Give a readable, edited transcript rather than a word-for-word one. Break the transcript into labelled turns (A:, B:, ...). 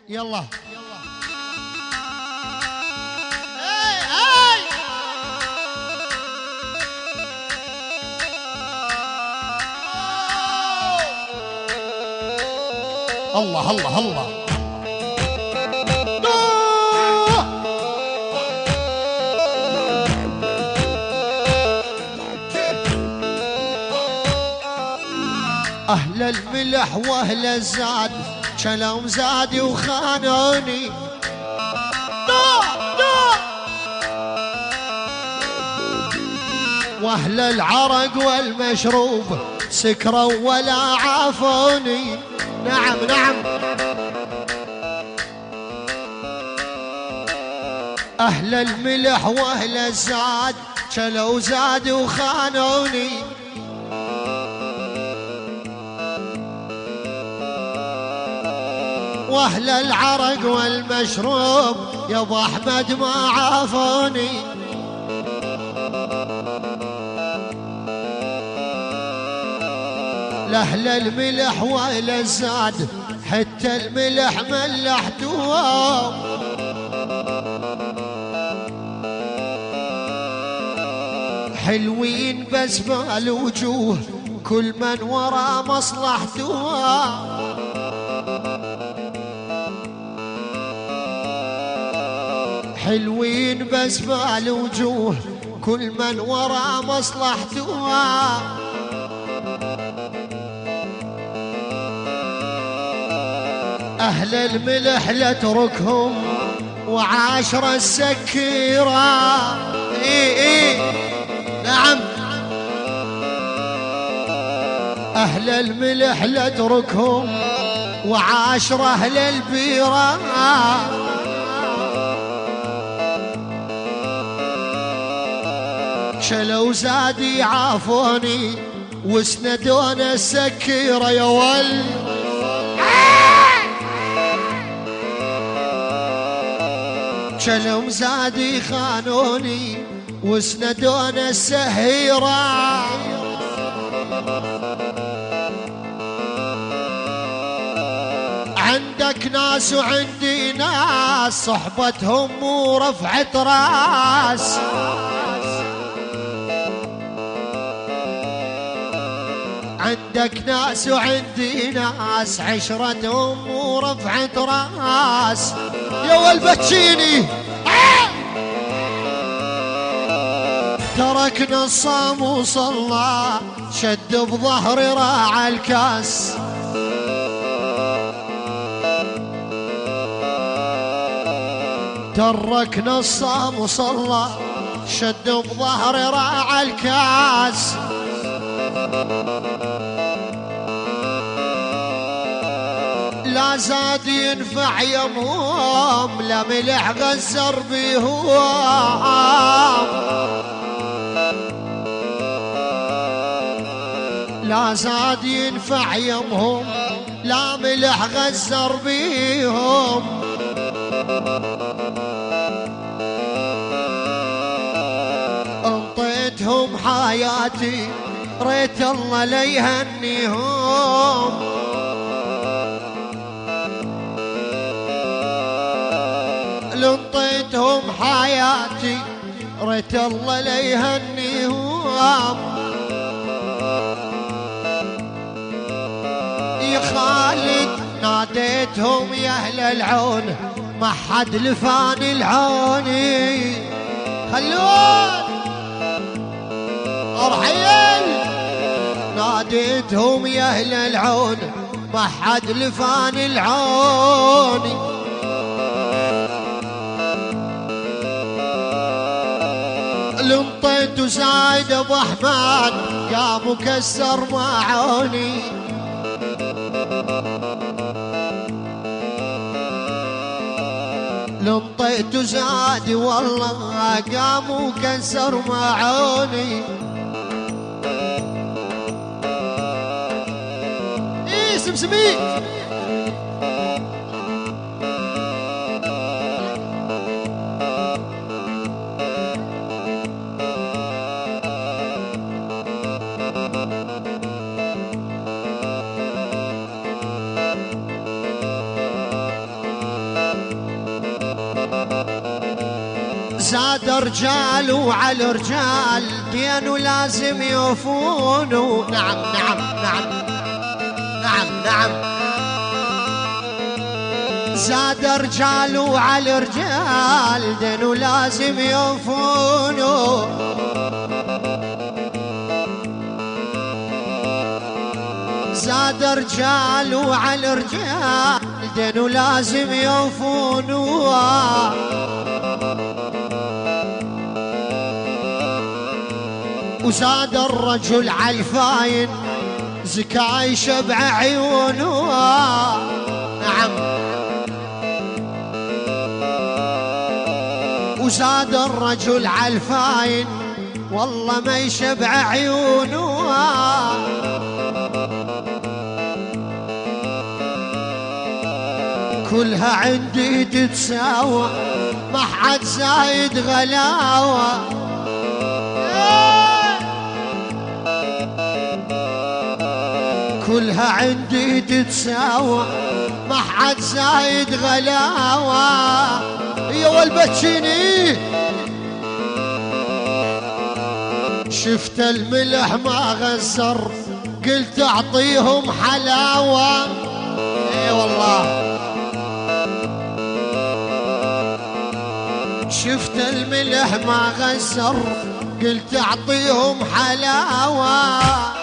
A: يلا الله الله الله. أهل الملح وأهل الزاد شلون زادي وخانوني. وأهل العرق والمشروب سكروا ولا عافوني. نعم نعم. أهل الملح وأهل الزاد شلوا زادي وخانوني. واهل العرق والمشروب يا ابو احمد ما عافوني. لاهل الملح واهل الزاد حتى الملح ملحتوهم. حلوين بس بالوجوه كل من ورا مصلحتهم. حلوين بس بالوجوه كل من ورا مصلحته. أهل الملح لا تركهم وعاشر السكيرة. إيه نعم. أهل الملح لا تركهم وعاشر أهل البيرة. شلوا زادي عافوني وسندون السكيرة يا ول. شلوا زادي خانوني وسندون السهيرة. عندك ناس وعندي ناس صحبتهم ورفعة راس. عندك ناس وعندي ناس عشرتهم ورفعة راس. يا والبتشيني تركنا الصام وصلى شد بظهري راعى الكاس. تركنا الصام وصلى شد بظهري راعى الكاس. لا زاد ينفع يمهم لا ملح غزر بيهم. لا زاد ينفع يمهم لا ملح غزر بيهم. انطيتهم حياتي ريت الله ليهنيهم. لنطيتهم حياتي ريت الله ليهنيهم. يا خالد ناديتهم يا اهل العون ما حد لفاني العوني. خلون ارحيل ناديتهم يا اهل العون ما حد لفاني العوني. لنطيت زايد ابو احمد يا مكسر معوني. لنطيت زادي والله قام وكسر معوني. ايه سمسمي زاد رجال وعلى رجال دين لازم يوفون. نعم نعم نعم نعم نعم. زاد رجال وعلى رجال دين لازم يوفون. زاد رجال وعلى رجال دين لازم يوفون. وزاد الرجل عالفاين زكاي شبع عيونه. نعم. وزاد الرجل عالفاين والله ما يشبع عيونه. كلها عندي تتساوى ما حد زايد غلاوة. كلها عندي تتساوى ما حد زايد غلاوة. يا والبتشيني شفت الملح ما غزر قلت اعطيهم حلاوة. اي والله شفت الملح ما غزر قلت اعطيهم حلاوة.